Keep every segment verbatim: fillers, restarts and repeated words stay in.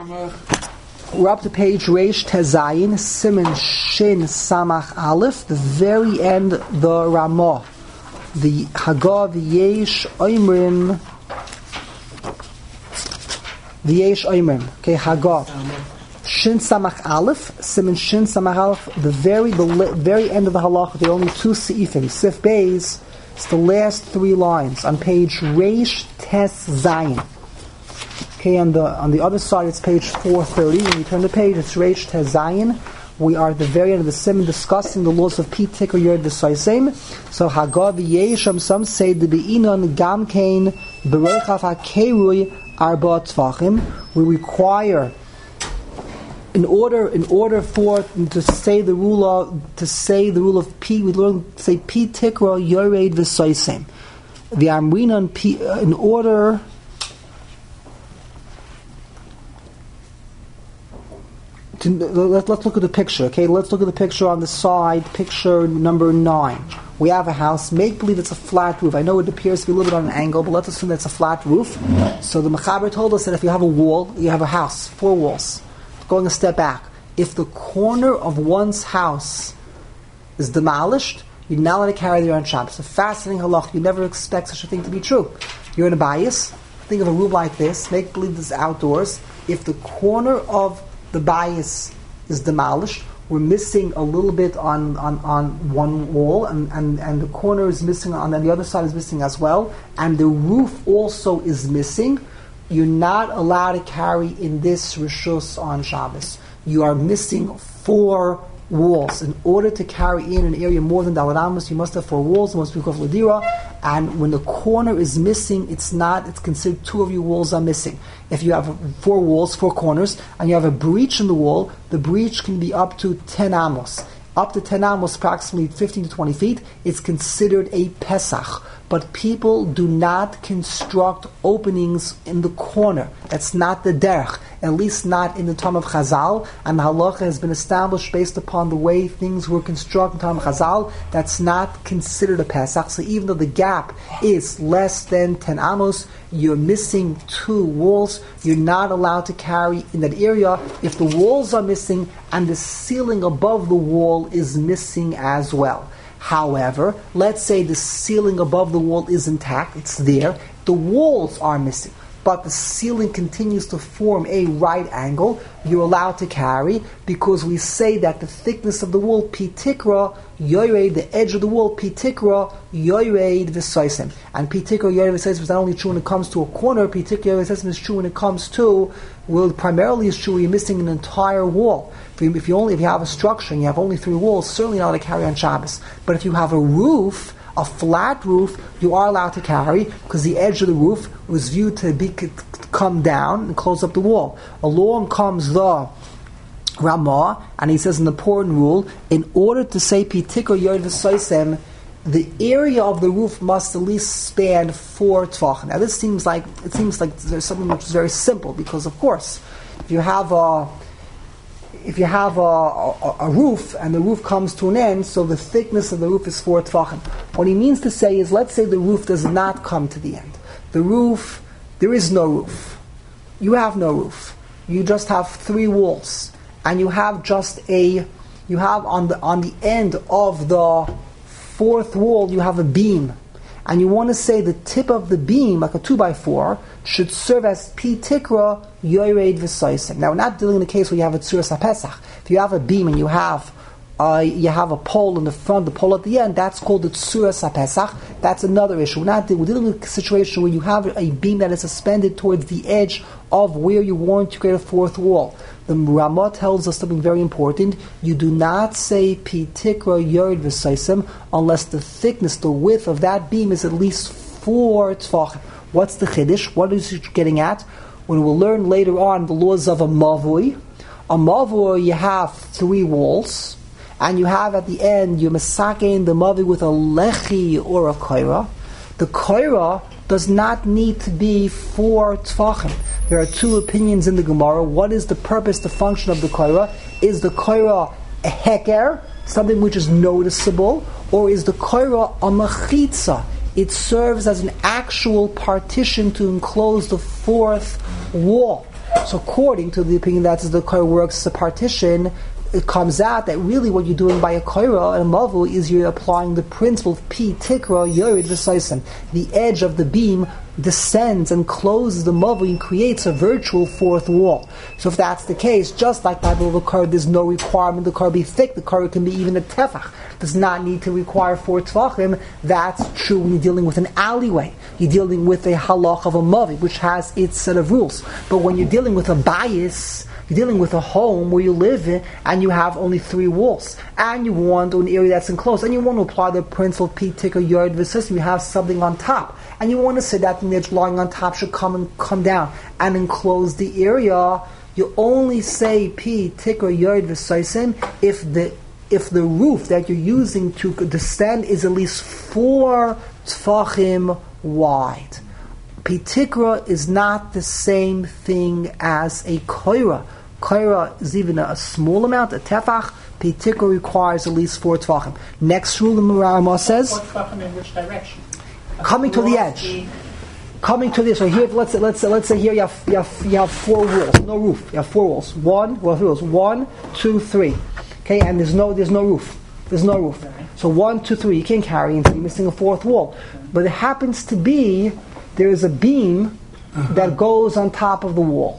We're up to page Reish Tezayin, Siman Shin Samach Aleph, the very end, the Ramah, the Hagah, the Yesh Oimrim, the Yesh Oimrim. Okay, Hagah. Shin Samach Aleph, Siman Shin Samach Aleph, the very the li- very end of the Halach. There are only two seifim. Sif Beis, it's the last three lines on page Reish Tes Zayin. Okay, on the on the other side it's page four thirty. When you turn the page, it's Reish Tes Zayin. We are at the very end of the Siman discussing the laws of Pi Tikra Yod V'Soisem. So Hagah v'Yesham, some say the Be'inon Gam Kain B'Rochav HaKerui Arba Tvachim. We require, in order in order for to say the rule of to say the rule of Pi, we learn to say Pi Tikra Yored V'Soisem. The Amrinon Pi, in order. Let's look at the picture, okay? Let's look at the picture on the side, picture number nine. We have a house. Make believe it's a flat roof. I know it appears to be a little bit on an angle, but let's assume that's a flat roof. So the Mechaber told us that if you have a wall, you have a house, four walls. Going a step back, if the corner of one's house is demolished, you're not allowed to carry there on Shabbos. It's a fascinating halach. You never expect such a thing to be true. You're in a bias. Think of a room like this. Make believe this is outdoors. If the corner of the bias is demolished, we're missing a little bit on, on, on one wall, and, and, and the corner is missing, on the other side is missing as well, and the roof also is missing. You're not allowed to carry in this Rishus on Shabbos. You are missing four walls. In order to carry in an area more than Daled Amos, you must have four walls, must be called Ladira, and when the corner is missing, it's not, it's considered two of your walls are missing. If you have four walls, four corners, and you have a breach in the wall, the breach can be up to ten amos. Up to ten amos, approximately fifteen to twenty feet, it's considered a Pesach. But people do not construct openings in the corner. That's not the derech, at least not in the time of Chazal. And the halacha has been established based upon the way things were constructed in the time of Chazal. That's not considered a Pesach. So even though the gap is less than ten amos, you're missing two walls. You're not allowed to carry in that area if the walls are missing and the ceiling above the wall is missing as well. However, let's say the ceiling above the wall is intact, it's there, the walls are missing, but the ceiling continues to form a right angle, you're allowed to carry, because we say that the thickness of the wall, Pi Tikra, Yored, the edge of the wall, Pi Tikra, Yored V'Soisem. And Pi Tikra, Yored V'Soisem is not only true when it comes to a corner, Pi Tikra, Yored V'Soisem is true when it comes to, well, primarily is true when you're missing an entire wall. If you, if you only if you have a structure and you have only three walls, certainly not allowed to carry on Shabbos. But if you have a roof, a flat roof, you are allowed to carry, because the edge of the roof was viewed to be to come down and close up the wall. Along comes the Ramah, and he says an important rule: in order to say Pi Tikra Yod V'Soisem, the area of the roof must at least span four tvachim. Now this seems like it seems like there's something which is very simple, because of course, if you have a If you have a, a, a roof and the roof comes to an end, so the thickness of the roof is four tvachim. What he means to say is, let's say the roof does not come to the end. The roof, there is no roof. You have no roof. You just have three walls, and you have just a, you have on the on the end of the fourth wall, you have a beam, and you want to say the tip of the beam, like a two by four, should serve as Pi Tikra Yored V'Soisem. Now we're not dealing in a case where you have a Tzuras HaPesach. If you have a beam and you have uh, you have a pole in the front, the pole at the end, that's called the Tzuras HaPesach. That's another issue. We're not we're dealing with a situation where you have a beam that is suspended towards the edge of where you want to create a fourth wall. The Ramah tells us something very important. You do not say Pi Tikra Yored V'Soisem unless the thickness, the width of that beam is at least four tvachim. What's the chiddush? What is it getting at? When we'll learn later on the laws of a mavui. A mavui, you have three walls, and you have at the end, you masakein the mavui with a lechi or a koira. The koira does not need to be four tvachim. There are two opinions in the Gemara. What is the purpose, the function of the koira? Is the koira a heker, something which is noticeable, or is the koira a machitza? It serves as an actual partition to enclose the fourth wall. So according to the opinion that the Koira works as a partition, it comes out that really what you're doing by a Koira and a Mavu is you're applying the principle of Pi Tikra Yorid V'Soisen. The edge of the beam descends and closes the Mavu and creates a virtual fourth wall. So if that's the case, just like by the Koira, there's no requirement the Koira be thick. The Koira can be even a Tefach. Does not need to require four Tvachim. That's true when you're dealing with an alleyway. You're dealing with a halach of a Mavi, which has its set of rules. But when you're dealing with a bias, you're dealing with a home where you live in and you have only three walls, and you want an area that's enclosed, and you want to apply the principle of Pi Tikra Yored V'Soisen. You have something on top, and you want to say that thing that's lying on top should come and come down and enclose the area. You only say Pi Tikra Yored V'Soisen if the if the roof that you're using to descend is at least four tfachim wide. Pi Tikra is not the same thing as a koira. Koira is even a, a small amount, a tefach. Pi Tikra requires at least four tefachim. Next rule in Rama says, four tefachim in which direction? Coming to the edge. The coming to this. So here, let's say, let's say, let's say here you have, you have you have four walls, no roof. You have four walls. One, well, three walls. One, two, three. Okay, and there's no there's no roof. There's no roof. Okay. So one, two, three. You can't carry until you're missing a fourth wall. Okay. But it happens to be there is a beam uh-huh. that goes on top of the wall.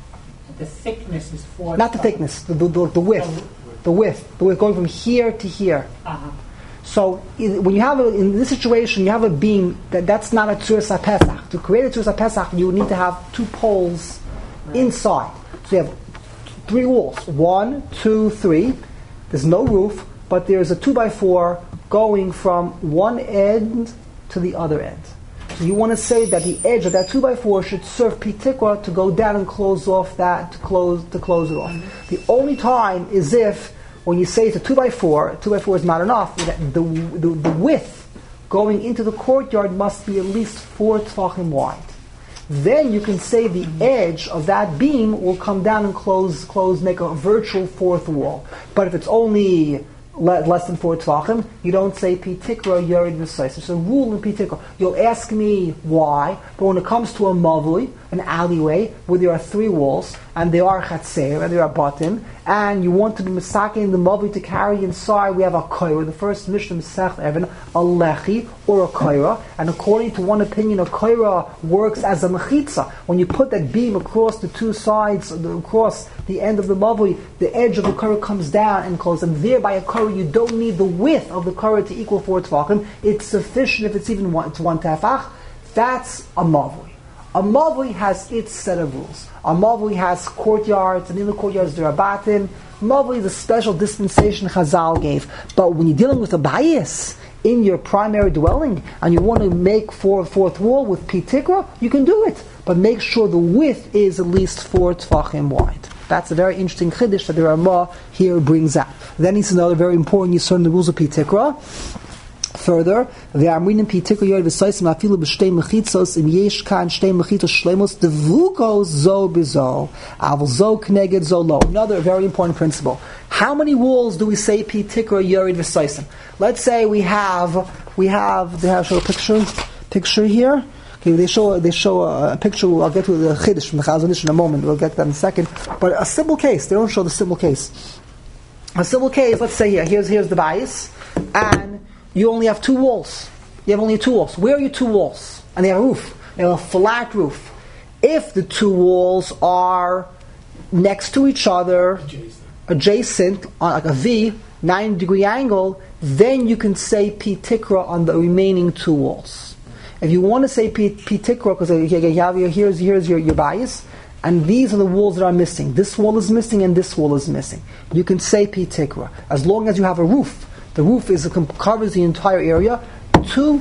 The thickness is four. Not the thickness, the, the, the, the width, the width, the width going from here to here. Uh-huh. So in, when you have a, in this situation, you have a beam that that's not a tzuras HaPesach. To create a tzuras HaPesach, you need to have two poles right. inside. So you have three walls, one, two, three. There's no roof, but there's a two by four going from one end to the other end. So you want to say that the edge of that two by four should serve Pi Tikra to go down and close off that to close to close it off. Mm-hmm. The only time is if when you say it's a two by four, two by four is not enough. That the, the the width going into the courtyard must be at least four tefachim wide. Then you can say the edge of that beam will come down and close, close, make a virtual fourth wall. But if it's only le- less than four tvachim, you don't say Pi Tikra Yored V'Soisen. It's a rule in Pi Tikra. You'll ask me why, but when it comes to a mavui, an alleyway, where there are three walls, and there are chatzer, and there are batim, and you want to be misaking the mavui to carry inside, we have a koira, the first Mishnah Masech Evan, a lechi, or a koira, and according to one opinion, a koira works as a mechitza. When you put that beam across the two sides, across the end of the mavui, the edge of the koira comes down and closes, and thereby a koira, you don't need the width of the koira to equal four tefachim. It's sufficient if it's even one, it's one tefach. That's a mavui. A mavui has its set of rules. A mavui has courtyards, and in the courtyards there are batim. Mavui is a special dispensation Chazal gave. But when you're dealing with a bias in your primary dwelling, and you want to make for a fourth wall with Pi Tikra, you can do it. But make sure the width is at least four tefachim wide. That's a very interesting chiddush that the Ramah here brings out. Then it's another very important yisod in the rules of Pi Tikra. Further, the Amrinim Pi Tikra Yored V'Soisen afilu b'shtei mechitzos im yesh kan shtei mechitzos shlemos devuko zo b'zo aval zo kneged zo lo. Another very important principle. How many walls do we say Pi Tikra Yored V'Soisen? Let's say we have we have they have show a picture picture here. Okay, they show they show a picture. I'll get to the chiddush from the Chazon Ish in a moment. We'll get that in a second. But a simple case. They don't show the simple case. A simple case. Let's say here. Here's here's the bias, and you only have two walls. You have only two walls. Where are your two walls? And they have a roof. They have a flat roof. If the two walls are next to each other, adjacent, adjacent on like a V, ninety degree angle, then you can say Pi Tikra on the remaining two walls. If you want to say Pi Tikra, because you have your, here's, here's your, your bias, and these are the walls that are missing. This wall is missing and this wall is missing. You can say Pi Tikra. As long as you have a roof. The roof is covers the entire area. Two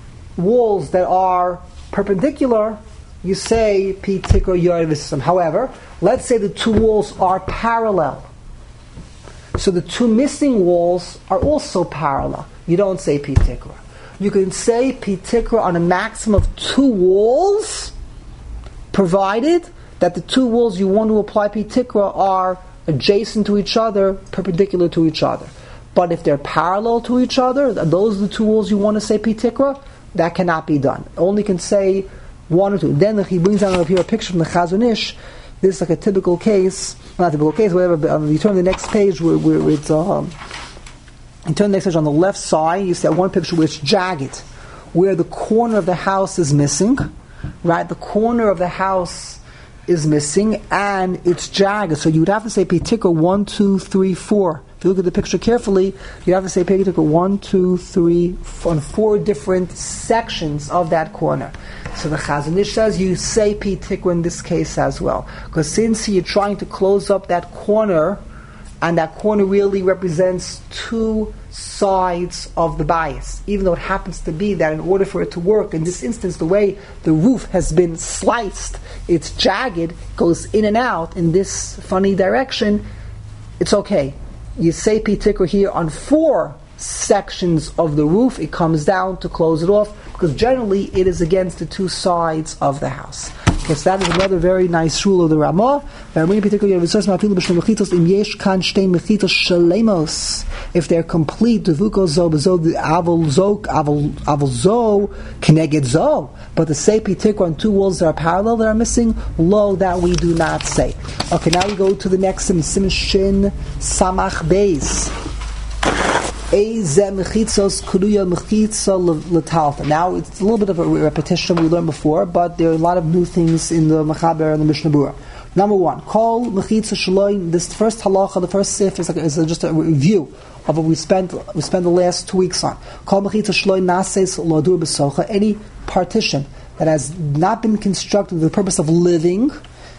walls that are perpendicular, you say Pi Tikra Yored V'Soisen. However, let's say the two walls are parallel. So the two missing walls are also parallel. You don't say Pi Tikra. You can say Pi Tikra on a maximum of two walls, provided that the two walls you want to apply Pi Tikra are adjacent to each other, perpendicular to each other. But if they're parallel to each other, those are the two walls you want to say Pi Tikra, that cannot be done. Only can say one or two. Then he brings down up here a picture from the Chazon Ish. This is like a typical case, not a typical case, whatever, but um, you turn to the next page where, where it's, um, you turn to the next page on the left side, you see that one picture where it's jagged, where the corner of the house is missing, right? The corner of the house is missing, and it's jagged. So you would have to say Pitikra one, two, three, four. If you look at the picture carefully, you have to say Pitikra one, two, three, four, on four different sections of that corner. So the Chazon Ish says you say Pitikra in this case as well, because since you're trying to close up that corner, and that corner really represents two sides of the bias, even though it happens to be that in order for it to work, in this instance, the way the roof has been sliced, it's jagged, goes in and out in this funny direction, it's okay. You say Pitikra here on four sections of the roof, it comes down to close it off, because generally it is against the two sides of the house. Okay, so that is another very nice rule of the Ramah. If they're complete, but to say Pitikra on two walls that are parallel that are missing, lo, that we do not say. Okay, now we go to the next Sim Shin Samach Beis. Now it's a little bit of a repetition we learned before, but there are a lot of new things in the Mechaber and the Mishnah Berurah. Number one, Kol Mechitza Shaloin. This first halacha, the first sif, is, like, is just a review of what we spent we spent the last two weeks on. Kol Mechitza Shaloin Nases Ladur B'Socha. Any partition that has not been constructed for the purpose of living,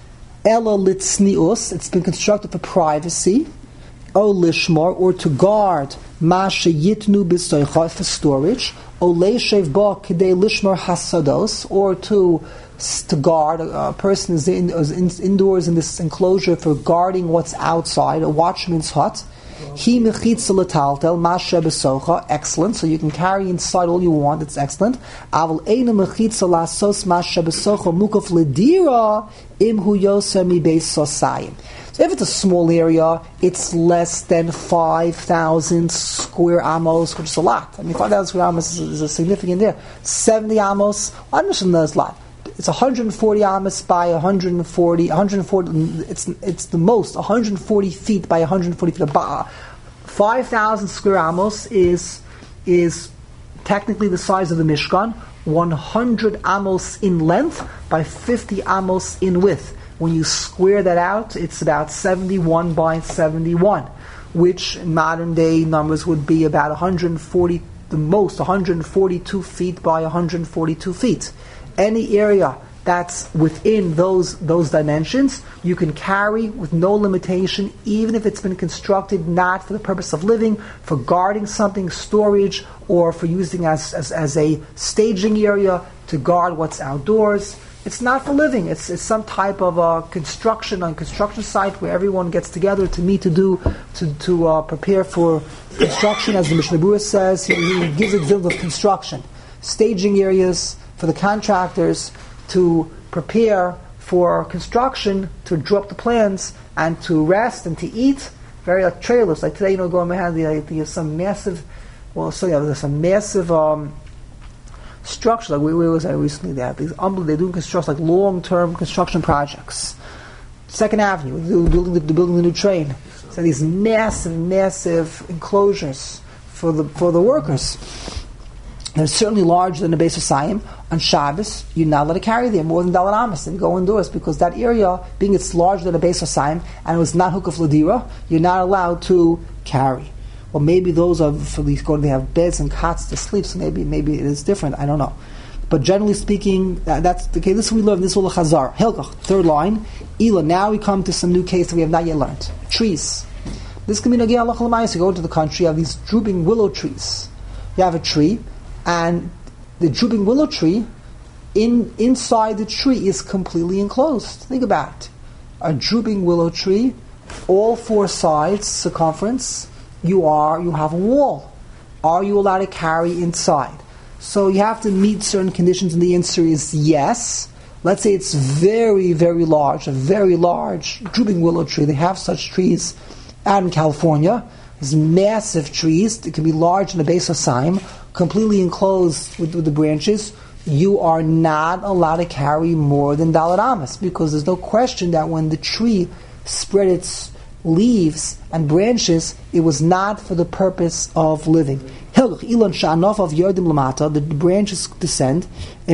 Ela Litznius, it's been constructed for privacy, O Lishmar, or to guard, Masha Yitnu B'Socha, for storage, O Leishev Ba Kidei Lishmar Hasados, or to to guard. A, a person is, in, is in, indoors in this enclosure for guarding what's outside, a watchman's hut. He mechitza l'taltel masha b'socha, excellent. So you can carry inside all you want. It's excellent. Aval eina mechitza lasos masha b'socha mukaf ledira im hu yoser mi beis sosayim. So if it's a small area, it's less than five thousand square amos, which is a lot. I mean, five thousand square amos is, is a significant area. Seventy amos, I understand that's a lot. It's one hundred forty amos by one hundred forty, one hundred forty. It's it's the most one hundred forty feet by one hundred forty feet. Five thousand square amos is is technically the size of the Mishkan. One hundred amos in length by fifty amos in width. When you square that out, it's about seventy-one by seventy-one, which in modern day numbers would be about one hundred forty, the most one hundred forty-two feet by one hundred forty-two feet. Any area that's within those those dimensions, you can carry with no limitation, even if it's been constructed not for the purpose of living, for guarding something, storage, or for using as as, as a staging area to guard what's outdoors. It's not for living. It's, it's some type of uh, construction on construction site where everyone gets together to meet to do to to uh, prepare for construction. As the Mishnah Berurah says, he, he gives examples of construction, staging areas for the contractors to prepare for construction, to draw up the plans, and to rest and to eat. Very like trailers. Like today, you know, going ahead, there's some massive, well, so yeah, there's some massive um, structure. Like we, we was at recently, they have these unbelievable, they're doing construction, like long-term construction projects. Second Avenue, they're building the, they're building the new train. So these massive, massive enclosures for the for the workers. They're certainly larger than the Beis Hosayim. On Shabbos, you're not allowed to carry there more than Dalet Amos and go indoors, because that area, being it's larger than the Beis Hosayim and it was not Hukaf Ladira, you're not allowed to carry. Well, maybe those are for these going. They have beds and cots to sleep, so maybe maybe it is different. I don't know. But generally speaking, that, that's okay. This we learn. This will Chazar Hilkach. Third line, Ela. Now we come to some new case that we have not yet learned. Trees. This can be Nageh Halach L'Mayis. You go into the country, you have these drooping willow trees. You have a tree. And the drooping willow tree, in inside the tree is completely enclosed. Think about it. A drooping willow tree, all four sides, circumference, you are you have a wall. Are you allowed to carry inside? So you have to meet certain conditions, and the answer is yes. Let's say it's very, very large, a very large drooping willow tree. They have such trees out in California. There's massive trees. It can be large in the Beis Hosayim, completely enclosed with, with the branches. you are not allowed to carry more than Dalet Amas, because there's no question that when the tree spread its leaves and branches, it was not for the purpose of living. The branches descend.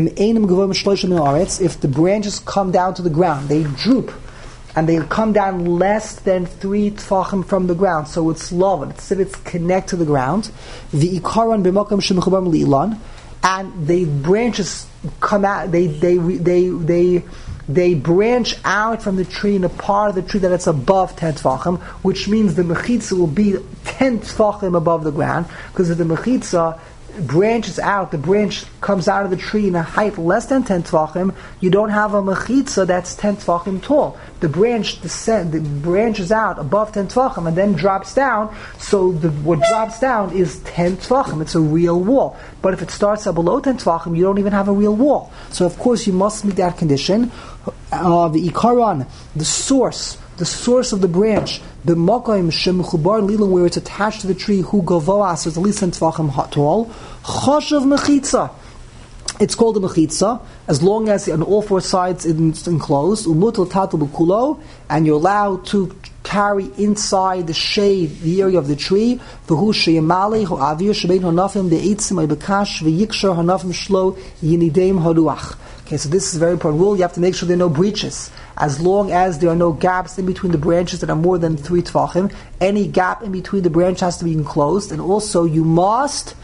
If the branches come down to the ground, they droop, and they come down less than three tfachim from the ground. So it's lava. It's it's connect to the ground. The ikaron b'makom shemechubam li'ilan, and the branches come out. They they they they they branch out from the tree in a part of the tree that it's above ten tfachim, which means the mechitza will be ten tfachim above the ground, because if the mechitza branches out, the branch comes out of the tree in a height less than ten tfachim, you don't have a mechitza that's ten tfachim tall. The branch descend, the branches out above ten tfachim and then drops down, so the, what drops down is ten tfachim. It's a real wall. But if it starts at below ten tfachim, you don't even have a real wall. So of course you must meet that condition. Uh, the ikaron, the source, the source of the branch, the makom shemechubar lilan, where it's attached to the tree, who gavoas is at least ten tefachim tall. Choshev mechitza, it's called a mechitza as long as on all four sides it's enclosed. Umutal tatel b'kulo, and you're allowed to carry inside the shade, the area of the tree. V'hu sheyamali hu avir shebein hanafim de'itzim aybekash v'yikshar hanafim shlo yinideim haruach. Okay, so this is a very important rule. You have to make sure there are no breaches. As long as there are no gaps in between the branches that are more than three tefachim, any gap in between the branch has to be enclosed. And also you must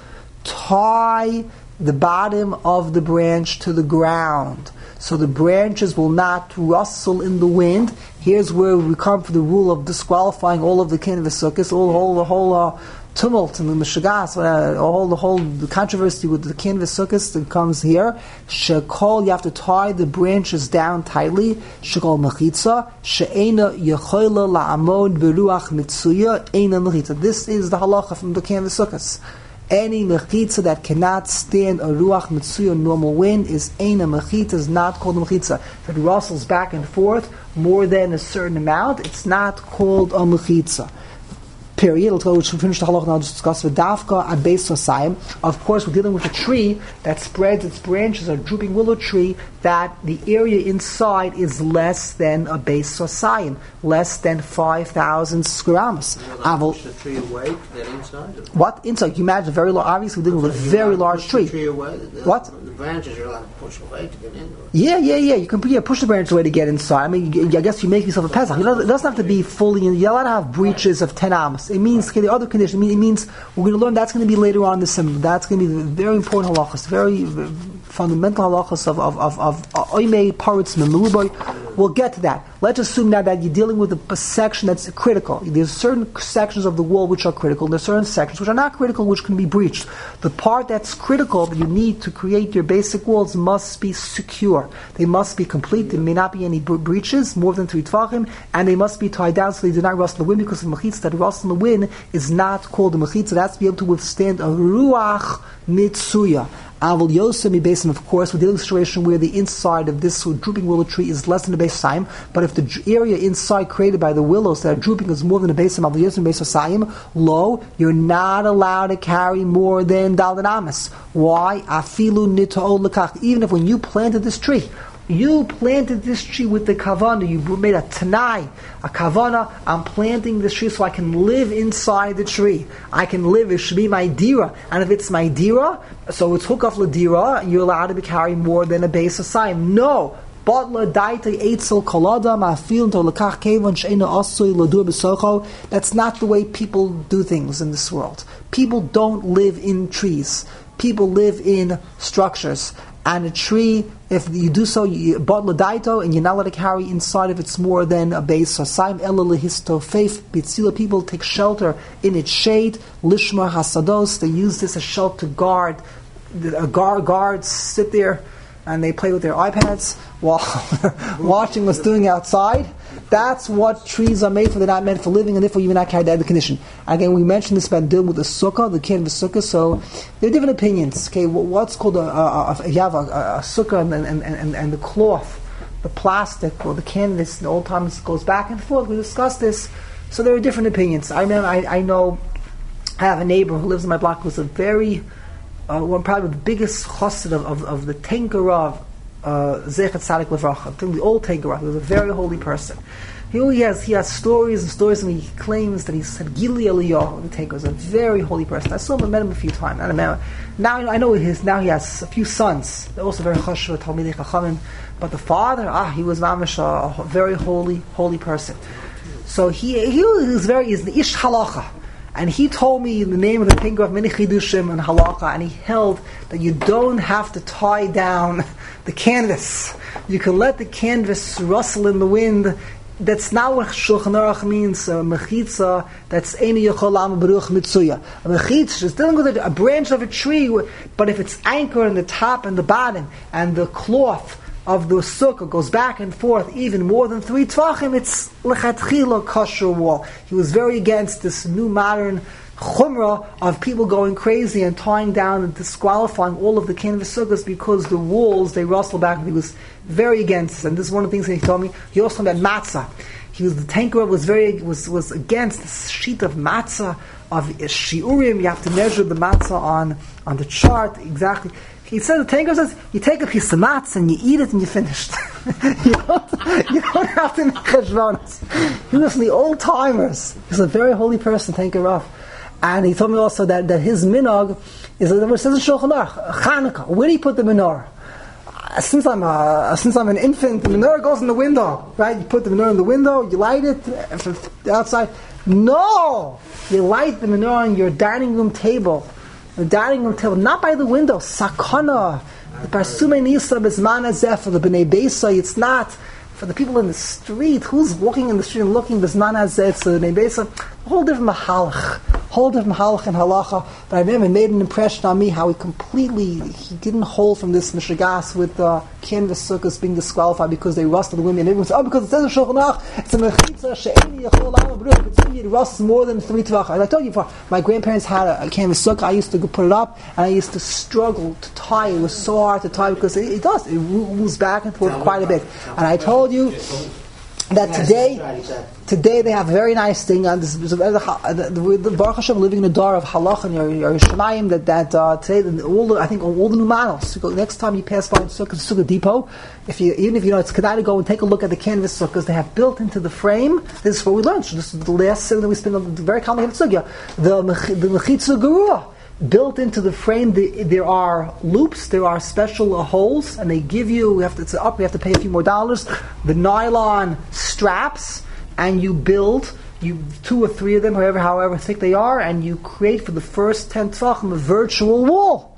tie the bottom of the branch to the ground, so the branches will not rustle in the wind. Here's where we come for the rule of disqualifying all of the kin v'sukkos, all, all the whole uh, tumult and the mishagas, uh, all the whole the controversy with the kin v'sukkos that comes here. Shekol, you have to tie the branches down tightly. Shekol mechitza she'ena yechola la'amod beruach mitzuya eina mechitza. This is the halacha from the kin v'sukkos. Any mechitza that cannot stand a ruach mitzuya, normal wind, is eina mechitza, is not called a mechitza. If it rustles back and forth more than a certain amount, it's not called a mechitza. Period. Let's go. We should finish the halacha now. Just discuss the dafka at base sosayim. Of course, we're dealing with a tree that spreads its branches, a drooping willow tree, that the area inside is less than a base sosayim, less than five thousand square amas. Will push the tree away to get inside? Or? What inside? You imagine a very large. Obviously, we're dealing with a very large push tree. The tree away? The, what? The branches are allowed to push away to get in. Or? Yeah, yeah, yeah. You can yeah, push the branches away to get inside. I mean, you, I guess you make yourself a pesach. It doesn't, it doesn't have to be fully. You're allowed to have breaches of ten amas. It means okay, the other condition. It means we're going to learn. That's going to be later on in the sim. That's going to be very important halachas, very, very fundamental halachas of of of of oimei paritz memuboy. We'll get to that. Let's assume now that you're dealing with a, a section that's critical. There's certain sections of the wall which are critical. There's certain sections which are not critical, which can be breached. The part that's critical that you need to create your basic walls must be secure. They must be complete. There may not be any bre- breaches, more than three tefachim, and they must be tied down so they do not rust in the wind, because the mechitza that rusts in the wind is not called a mechitza. That's to be able to withstand a ruach mitzuya. Avol Yosem Basin, of course, we're dealing with a situation where the inside of this drooping willow tree is less than a base time, but if the area inside created by the willows that are drooping is more than a base time, Avol Yosem Base Sayim, low, you're not allowed to carry more than Dalet Amas. Why? Afilu Nito'ol Lekach. Even if when you planted this tree, you planted this tree with the kavana, you made a tanai, a kavana, I'm planting this tree so I can live inside the tree. I can live, it should be my dira. And if it's my dira, so it's hukaf ladira, you're allowed to be carrying more than a base of sign. No. That's not the way people do things in this world. People don't live in trees. People live in structures. And a tree, if you do so, you bought ladaito, and you're not allowed to carry inside if it's more than a base. So saim ela lehistofef bitzila, people take shelter in its shade. Lishma hasados, they use this as shelter to guard. The guard guards sit there and they play with their iPads while watching what's doing outside. That's what trees are made for. They're not meant for living, and therefore you may not carry that condition. Again, we mentioned this about dealing with the sukkah, the kin of the sukkah. So there are different opinions. Okay, what's called a, a, a you have a, a sukkah and, and, and, and the cloth, the plastic or the canvas. In the old times it goes back and forth. We discussed this. So there are different opinions. I remember, I, I know, I have a neighbor who lives in my block who's a very uh, one probably the biggest chassid of, of, of the Tenkerov, uh, Zechat Tzadik Levracha, the old Tenkerov. He was a very holy person. He only has he has stories and stories, and he claims that he said Gili Aliyah. The Tenker was a very holy person. I saw him, I met him a few times. I remember. Now I know his. Now he has a few sons. They're also very chashuv, Talmidei Chachamim. But the father, ah, he was mamish a, a very holy, holy person. So he he was very he's the ish halacha. And he told me the name of the Tenker of Mini Chidushim and Halacha, and he held that you don't have to tie down the canvas. You can let the canvas rustle in the wind. That's not what Shulchan Aruch means, uh, mechitza, that's Eini Yochol Am Baruch Mitzuya. A mechitza is dealing with a, a branch of a tree, but if it's anchored in the top and the bottom, and the cloth of the sukkah goes back and forth even more than three tvachim, it's lechatchila kosher wall. He was very against this new modern chumrah of people going crazy and tying down and disqualifying all of the canvas sukkahs because the walls, they rustle back. He was very against this. And this is one of the things that he told me. He also told me about matzah. He was, the Tenker was very, was, was against this sheet of matzah, of shiurim. You have to measure the matzah on, on the chart, exactly. He said, the Tenker says, you take a piece of matzah and you eat it and you're finished. you, don't, you don't have to make cheshbonos. He was from the old timers. He's a very holy person, Tenker Rav. And he told me also that, that his minog is, it says in Shulchan Aruch, Chanukah. Where do you put the menorah? Since I'm a, since I'm an infant, the menorah goes in the window, right? You put the menorah in the window, you light it from the outside. No! You light the menorah on your dining room table. The dining room table, not by the window. Sakana. The Parsume Nisa Bezman Azeh for the B'nai Beisa. It's not for the people in the street. Who's walking in the street and looking Bezman Azeh? It's the B'nai Beisa. A whole different mahalach. Whole different mahalach and halacha. But I remember it made an impression on me how he completely, he didn't hold from this mishagas with uh, canvas sukkahs being disqualified because they rust on the wind. And everyone said, oh, because it says in Shulchan Aruch, it's a mechitza she'eni yachol la'am b'ruch. It rusts more than three tvachim. As I told you before, my grandparents had a, a canvas sukkah. I used to put it up, and I used to struggle to tie. It was so hard to tie because it, it does. It moves back and forth quite a bit. And I told you that today, today they have a very nice thing. And this, the, the, the Baruch Hashem living in a dar of halach and your, your Shemayim that that uh, today all the, I think all the new models. So next time you pass by the sukkah, sukkah depot, if you even if you know it's kedai to go and take a look at the canvas sukkahs they have built into the frame. This is what we learned. So this is the last thing that we spent on the very complicated sukkah. The the mechitza gerua. Built into the frame, the, there are loops, there are special uh, holes, and they give you, we have to, it's up, we have to pay a few more dollars, the nylon straps, and you build, you two or three of them, however, however thick they are, and you create for the first ten tvachim a virtual wall.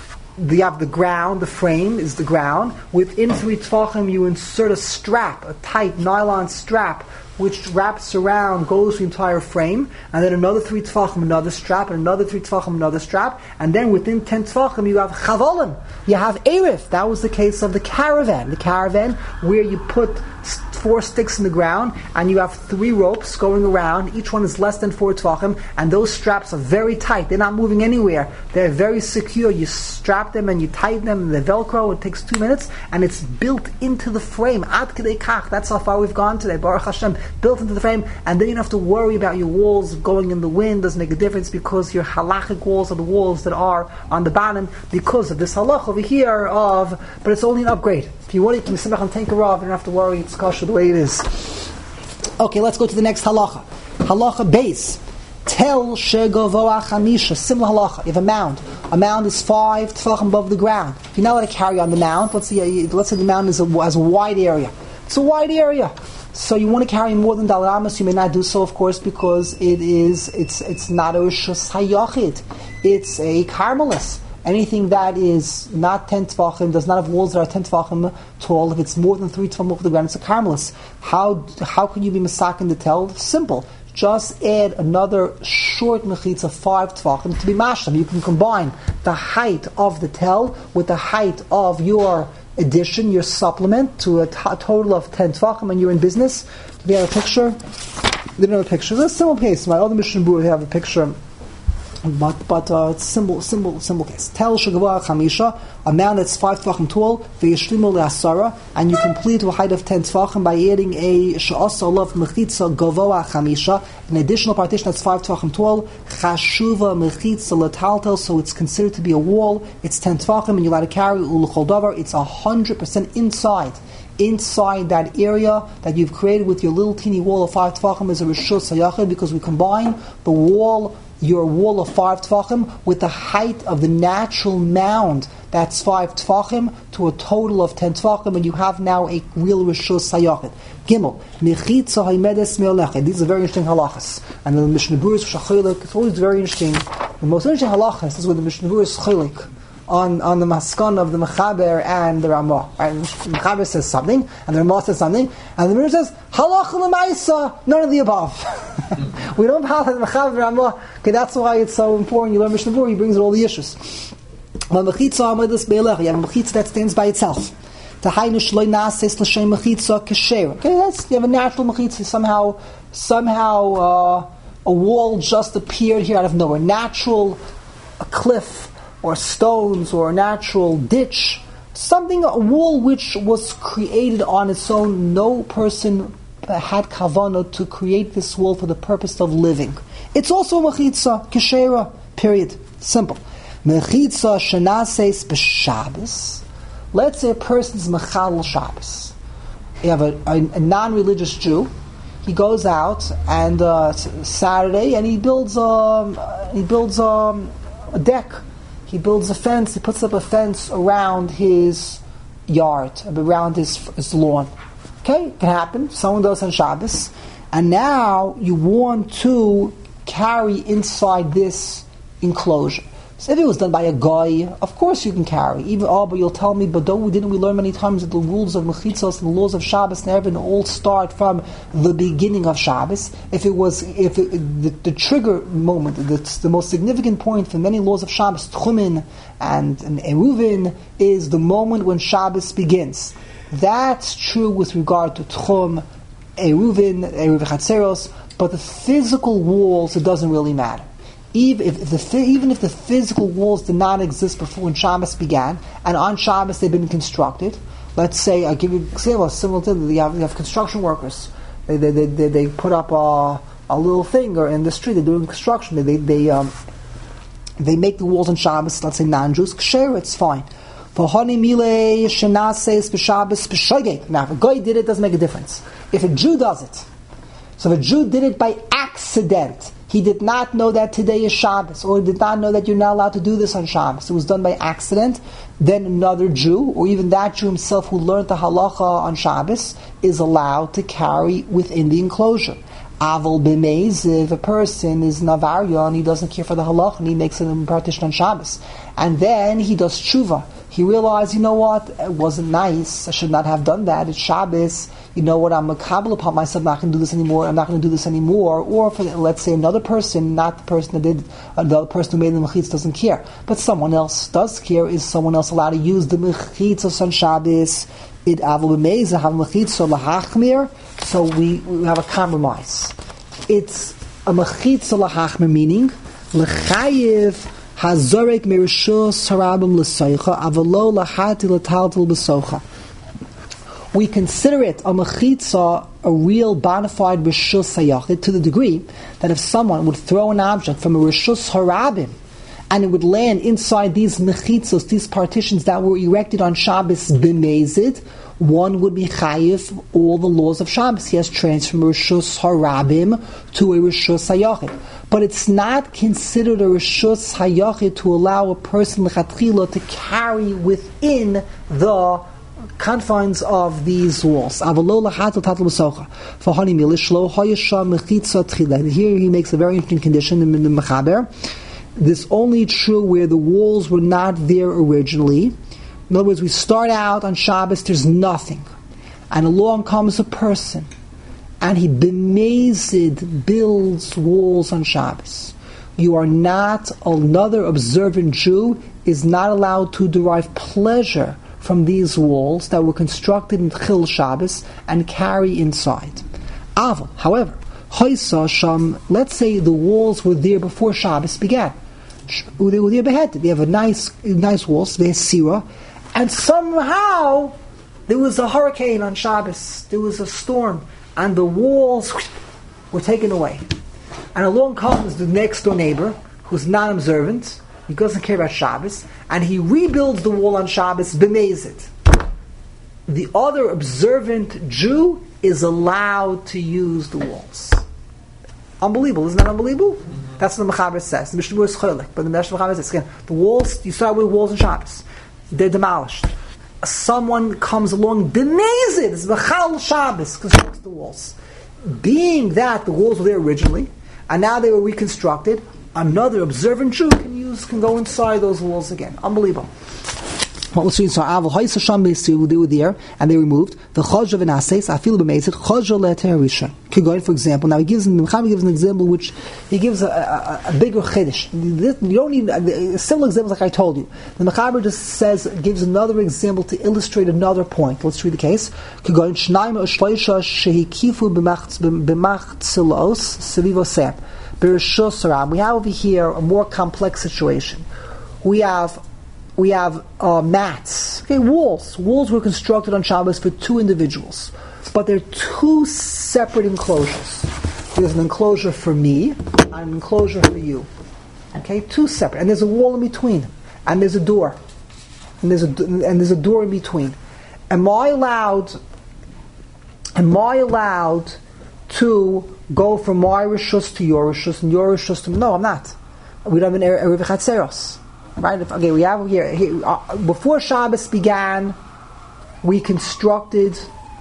You have the ground, the frame is the ground. Within three tvachim, you insert a strap, a tight nylon strap, which wraps around, goes the entire frame, and then another three tvachim, another strap, and another three tvachim, another strap, and then within ten tvachim you have chavolim, you have erif. That was the case of the caravan. The caravan, where you put four sticks in the ground, and you have three ropes going around. Each one is less than four tvachim, and those straps are very tight. They're not moving anywhere. They're very secure. You strap them and you tighten them, and they Velcro. It takes two minutes, and it's built into the frame. Ad kedei kach. That's how far we've gone today. Baruch Hashem, built into the frame, and then you don't have to worry about your walls going in the wind. Doesn't make a difference because your halachic walls are the walls that are on the bottom because of this halach over here of. But it's only an upgrade. If you want it, you can simach on Tenker Rav. You don't have to worry. It's kosher the way it is. Okay, let's go to the next halacha. Halacha base. Tel shegovoa chamisha. Similar halacha. You have a mound. A mound is five tefachim above the ground. If you're not allowed to carry on the mound, let's say, let's say the mound is a, has a wide area. It's a wide area. So you want to carry more than Daled Amos, you may not do so, of course, because it is it's it's not a Rishus Hayachid. It's a Carmelis. Anything that is not ten tvachim, does not have walls that are ten tvachim tall, if it's more than three tvachim off the ground, it's a Carmelis. How how can you be masakin the tel? Simple. Just add another short mechitza, five tvachim, to be mashlam. You can combine the height of the tel with the height of your addition, your supplement, to a, t- a total of ten tvachim, and you're in business. Do we have a picture? They don't have a picture. It's a simple case. My other mission board have a picture But but uh, it's simple simple simple case. Tel shegavah chamisha, a man that's five tvachim tall, v'yishlimu le'asara, and you complete to a height of ten tvachim by adding a she'asa olav mechitza gavoa chamisha, an additional partition that's five tvachim tall, chashuva mechitza letaltel, so it's considered to be a wall. It's ten tvachim, and you allow to carry ulechol davar. It's a hundred percent inside. Inside that area that you've created with your little teeny wall of five tvachim is a rishus hayachid, because we combine the wall, your wall of five tefachim, with the height of the natural mound that's five tefachim to a total of ten tefachim, and you have now a real rishus hayachid. Gimel, mechitza haimedes me'olechet. These are very interesting halachas, and the Mishnah Berurah is chachilik. It's always very interesting. The most interesting halachas is when the Mishnah Berurah is chachilik on on the maskan of the Mechaber and the Ramah. Right? The Mechaber says something, and the Ramah says something, and the Berurah says halacha l'maisa, none of the above. We don't have the Mechaber and Ramah. Okay, that's why it's so important. You learn Mishnah Berurah, he brings all the issues. When mechitza amedes be'elech, you have a mechitza that stands by itself. Tahainu shloi nases l'shem mechitza kasher. Okay, that's you have a natural mechitza. Somehow, somehow, uh, a wall just appeared here out of nowhere. Natural, a cliff, or stones, or a natural ditch, something, a wall which was created on its own. No person had kavanah to create this wall for the purpose of living. It's also a mechitza, keshera, period. Simple. Mechitza shenases b'Shabbos. Let's say a person's mechal Shabbos. You have a, a, a non-religious Jew. He goes out and uh, Saturday, and he builds um, he builds um, a deck. He builds a fence. He puts up a fence around his yard, around his, his lawn. Okay, it can happen. Someone does on Shabbos, and now you want to carry inside this enclosure. So if it was done by a guy, of course you can carry. Even oh, but you'll tell me, but don't we didn't we learn many times that the rules of mechitzos and the laws of Shabbos and everything all start from the beginning of Shabbos? If it was, if it, the, the trigger moment, the, the most significant point for many laws of Shabbos, Tchumen and, and Eruvin, is the moment when Shabbos begins. That's true with regard to Tchum, Eruvin, Eruv Chatzeros, but the physical walls, it doesn't really matter. Even if, if the even if the physical walls did not exist before when Shabbos began, and on Shabbos they've been constructed, let's say, I'll give you an example, similar to you have, you have construction workers. They they, they, they, they put up a, a little thing or in the street, they're doing construction, they they, they, um, they make the walls on Shabbos, let's say non-Jews, ksher, it's fine. Now, if a guy did it, it doesn't make a difference. If a Jew does it, so if a Jew did it by accident, he did not know that today is Shabbos, or he did not know that you're not allowed to do this on Shabbos. It was done by accident. Then another Jew, or even that Jew himself who learned the halacha on Shabbos, is allowed to carry within the enclosure. Aval b'meiz, if a person is navarya and he doesn't care for the halacha and he makes it a partition on Shabbos, and then he does tshuva. He realized, you know what, it wasn't nice, I should not have done that, it's Shabbos, you know what, I'm makabel upon myself, I'm not going to do this anymore, I'm not going to do this anymore, or for, let's say, another person, not the person that did, another person who made the mechitz doesn't care, but someone else does care. Is someone else allowed to use the mechitzos on Shabbos? It avol b'meiz, have mechitzos lahachmir, so we, we have a compromise. It's a mechitzos lahachmir, meaning, lechayiv, Hazorek merishus harabim l'soicha avalo lahati l'taltal b'socha. We consider it a mechitza, a real bona fide rishus hayachid, to the degree that if someone would throw an object from a rishus harabim and it would land inside these mechitzos, these partitions that were erected on Shabbos b'mezid, one would be chayiv all the laws of Shabbos. He has transferred from a rishus harabim to a rishus hayachid. But it's not considered a rishus hayachid to allow a person lechatchila to carry within the confines of these walls. Here he makes a very interesting condition in the Mechaber. This only true where the walls were not there originally. In other words, we start out on Shabbos, there's nothing. And along comes a person, and he b'mezid builds walls on Shabbos. You are not, another observant Jew is not allowed to derive pleasure from these walls that were constructed in Chil Shabbos and carry inside. Aval, however, Hoysa Sham, let's say the walls were there before Shabbos began. they were beheaded. They have a nice, nice walls. They have sira, and somehow there was a hurricane on Shabbos. There was a storm, and the walls were taken away. And along comes the next door neighbor, who's non-observant. He doesn't care about Shabbos, and he rebuilds the wall on Shabbos. B'mezid. The other observant Jew is allowed to use the walls. Unbelievable, isn't that unbelievable? Mm-hmm. That's what the Mechaber says. The Mishnah is cholik, but the Mishnah Mechaber says again, the walls. You start with walls on Shabbos, they're demolished. Someone comes along, b'mezid, it's b'chal Shabbos, constructs the walls. Being that the walls were there originally, and now they were reconstructed, another observant Jew can use, can go inside those walls again. Unbelievable. What was so Aval Hoysa Sham Beisir they were there and they removed the Chajah and Ases. I feel b'mezid Chajah le'ter rishon. Kigoyin, for example. Now he gives the Mechaber gives an example which he gives a, a, a bigger chiddush. You don't need a, a similar examples like I told you. The Mechaber just says gives another example to illustrate another point. Let's read the case. Kigoyin Shnaim U'Shloisha Shehikifu b'machzilos Sevivosem B'Rishos Saram. We have over here a more complex situation. We have. We have uh, mats, okay, walls. Walls were constructed on Shabbos for two individuals, but they're two separate enclosures. There's an enclosure for me and an enclosure for you. Okay, two separate, and there's a wall in between, and there's a door, and there's a and there's a door in between. Am I allowed? Am I allowed to go from my rishus to your rishus and your rishus to? No, I'm not. We don't have an erev chatzeros. Right? If, okay, we have here, here uh, before Shabbos began, we constructed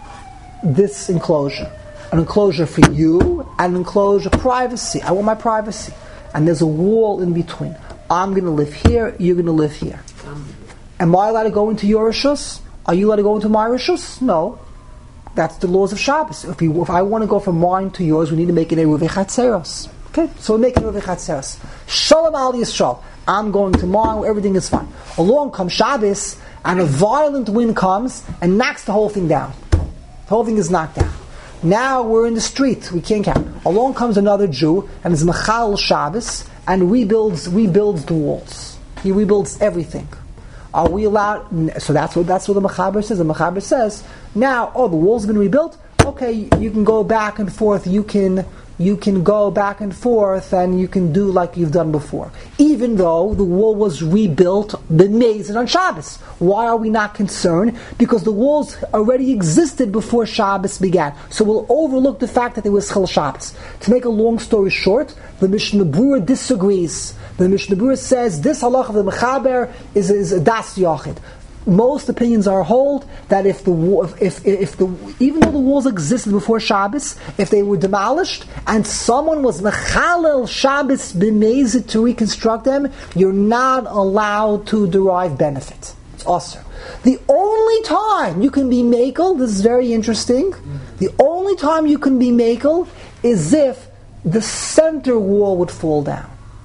this enclosure, an enclosure for you, and an enclosure privacy. I want my privacy, and there's a wall in between. I'm going to live here. You're going to live here. Am I allowed to go into your rishus? Are you allowed to go into my rishus? No. That's the laws of Shabbos. If, you, if I want to go from mine to yours, we need to make it a Ruvei Chatzeros. Okay, so we make it a Ruvei Chatzeros. Shalom al Yisrael. I'm going tomorrow, everything is fine. Along comes Shabbos, and a violent wind comes and knocks the whole thing down. The whole thing is knocked down. Now we're in the street, we can't count. Along comes another Jew, and is Mechal Shabbos, and rebuilds rebuilds the walls. He rebuilds everything. Are we allowed? So that's what that's what the Mechaber says. The Mechaber says, now, oh, the wall's been rebuilt. Okay, you can go back and forth. You can. You can go back and forth and you can do like you've done before. Even though the wall was rebuilt, b'mezid on Shabbos. Why are we not concerned? Because the walls already existed before Shabbos began. So we'll overlook the fact that there was Chil Shabbos. To make a long story short, the Mishnah Berurah disagrees. The Mishnah Berurah says this halach of the Mechaber is, is a das yochid. Most opinions are hold that if the if if the even though the walls existed before Shabbos, if they were demolished and someone was mechalel Shabbos b'mezid to reconstruct them, you're not allowed to derive benefit. It's usher. The only time you can be makel, this is very interesting. The only time you can be makel is if the center wall would fall down.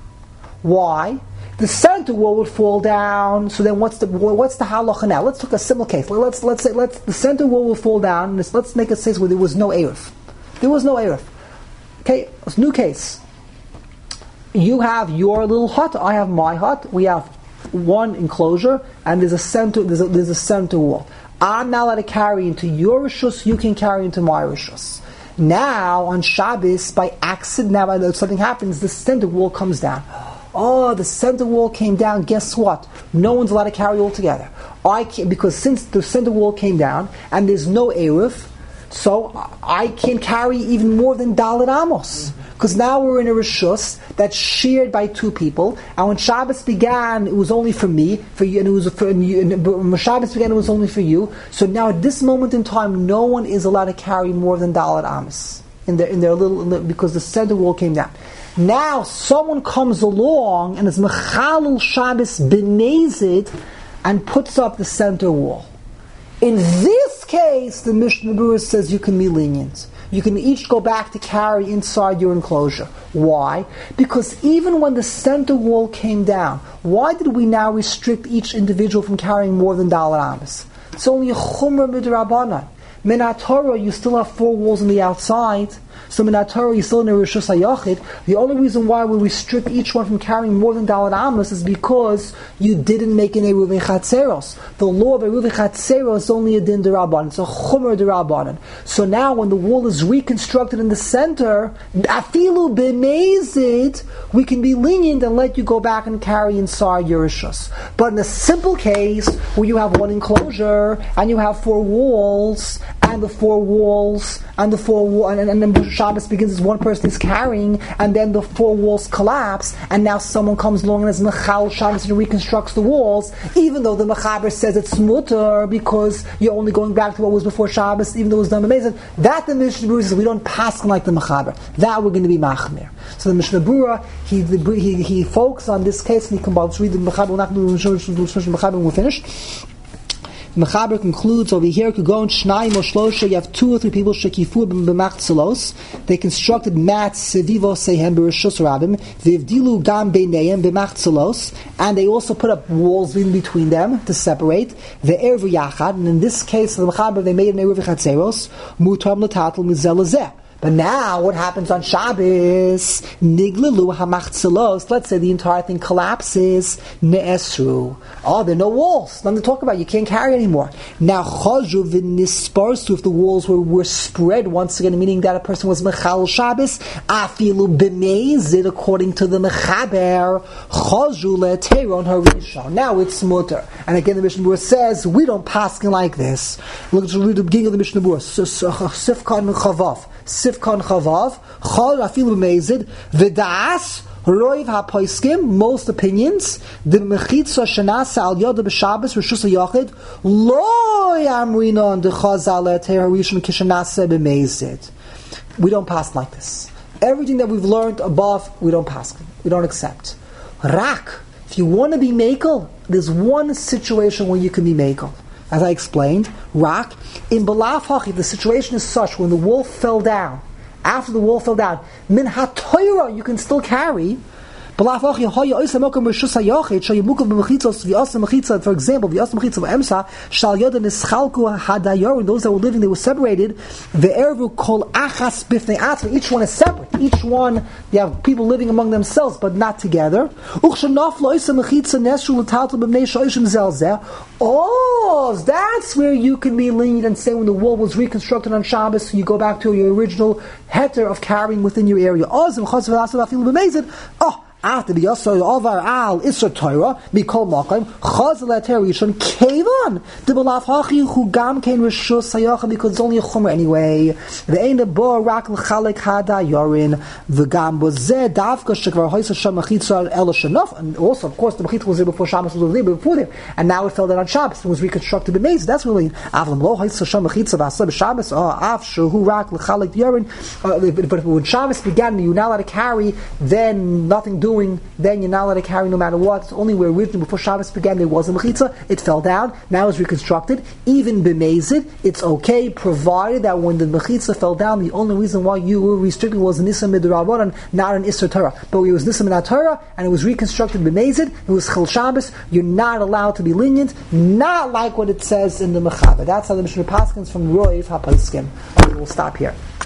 Why? The center wall would fall down. So then, what's the what's the halacha now? Let's take a simple case. Let's let's say let's the center wall will fall down. Let's, let's make a case where there was no eruv. There was no eruv. Okay, it's a new case. You have your little hut. I have my hut. We have one enclosure, and there's a center. There's a, there's a center wall. I'm not allowed to carry into your rishus. You can carry into my rishus. Now on Shabbos, by accident, now something happens. The center wall comes down. Oh, the center wall came down. Guess what? No one's allowed to carry all together. I can't, because since the center wall came down and there's no eruv, so I can't carry even more than Dalet Amos. Because now we're in a rishus that's shared by two people. And when Shabbos began, it was only for me, for you, and it was for you. And when Shabbos began, it was only for you. So now at this moment in time, no one is allowed to carry more than Dalet Amos in their in their little in their, because the center wall came down. Now someone comes along and is mechalel Shabbos b'mezid and puts up the center wall. In this case, the Mishnah Berurah says you can be lenient. You can each go back to carry inside your enclosure. Why? Because even when the center wall came down, why did we now restrict each individual from carrying more than Dalet Amos? It's only a chumrah midrabanan. Minat Torah, you still have four walls on the outside. So Minat Torah, you still in a Rishus HaYachid. The only reason why we restrict each one from carrying more than Dalad Amos is because you didn't make an Eruvin Chatzeros. The law of Eruvin Chatzeros is only a Din D'Rabbanan. It's a Chomer D'Rabbanan. So now when the wall is reconstructed in the center, Afilu B'Mezid, we can be lenient and let you go back and carry inside your Rishus. But in a simple case, where you have one enclosure, and you have four walls, and the four walls, and the four walls, and, and, and then Shabbos begins as one person is carrying, and then the four walls collapse, and now someone comes along and as Mechal Shabbos and reconstructs the walls, even though the Mechaber says it's mutter because you're only going back to what was before Shabbos, even though it was done amazing. That the Mishnah Berurah says we don't pass like the Mechaber. That we're going to be Machmir. So the Mishnah Berurah, he, he he focuses on this case, and he combines. Read the Mechaber. We're not going to do the Mechaber when we're finished. Mechaber concludes over here, Kugon Shnai Moshlosha, you have two or three people, Shekifu b'machzelos, they constructed mats, Sevivo Sehem b'Rishus Rabim, Vivdilu Gam Beineim b'machzelos, and they also put up walls in between them to separate, the Erev Yachad, and in this case, the Mechaber, they made an Erev Chatzeros, Mutam L'Tatel Mizelazeh. But now, what happens on Shabbos? Niglalu hamachzelos. Let's say the entire thing collapses. Ne'esru. Oh, there are no walls. Nothing to talk about. You can't carry anymore. Now, chaju v'nisparsu. If the walls were, were spread once again, meaning that a person was mechal Shabbos, afilu b'meizid, according to the mechaber, chaju le'teron harishon. Now it's mutter. And again, the Mishnah Berurah says we don't paskin like this. Look at the beginning of the Mishnah Berurah. Sifkan chavav. Sifkan Chavav, Chol Afilu B'Meizid, V'Das, Roiv HaPoiskim, most opinions, the Mechitza Shanasa Al Yoda B'Shabbos, Rishus HaYachid, Lo Yamrinon D'Chazal Eter Harishon Kishanasa B'Meizid. We don't pass like this. Everything that we've learned above, we don't pass. We don't accept. Rak, if you want to be Mekel, there's one situation where you can be Mekel. As I explained, Rak, in Balaf Hachi, the situation is such, when the wall fell down, after the wall fell down, Min HaToira, you can still carry. Balaf Hachi, Hoya Oisa Mokum Rishus HaYachid, Shal Yemukov B'Mechitzos, V'Yasa Mechitza, for example, V'Yasa Mechitza V'Emsa, Shal Yoda Nischalku HaDayor, those that were living, they were separated, V'Ervu Kol Achas B'Fnei Atzma, each one is separate. Each one, they have people living among themselves, but not together. Uchshanaf Loisa Mechitza Nesru L'Taltel B'Mnei Shoishim Zelzeh. Oh, that's where you can be lenient and say when the wall was reconstructed on Shabbos, you go back to your original heter of carrying within your area. Oh, after the Yasser Avar Al Isra Torah, Mikol Makam, Chazal Aterishon, Kavan, the Balaf Hachi, who Gam Kain Rishus Hayachim, because it's only a Chomer anyway. The Ain the Bo Rak L'Chalek Hada Yorin, the Gam Bozeh, Davka Shekvar Hoysa Sham Machitza El Shanof, and also, of course, the Machitza was there before Shabbos was there before there, and now it fell down on Shabbos, it was reconstructed by Maze. That's really Avlam Lo Hoysa Sham Machitza Vasab Shabbos, oh, Av Shehu Rak L'Chalek Yorin, but when Shabbos began, you're not allowed to carry, then nothing doing. Then you're not allowed to carry no matter what. It's only where originally before Shabbos began there was a mechitza. It fell down. Now it's reconstructed. Even b'mezid, it's okay, provided that when the mechitza fell down, the only reason why you were restricted was an Issa Midrabanan, not an Isser Torah. But it was Nissa Minat Torah, and it was reconstructed b'mezid. It was Chil Shabbos. You're not allowed to be lenient, not like what it says in the Mechaber. That's how the Mishnah Paskins from Roiv HaPoskim. Okay, we'll stop here.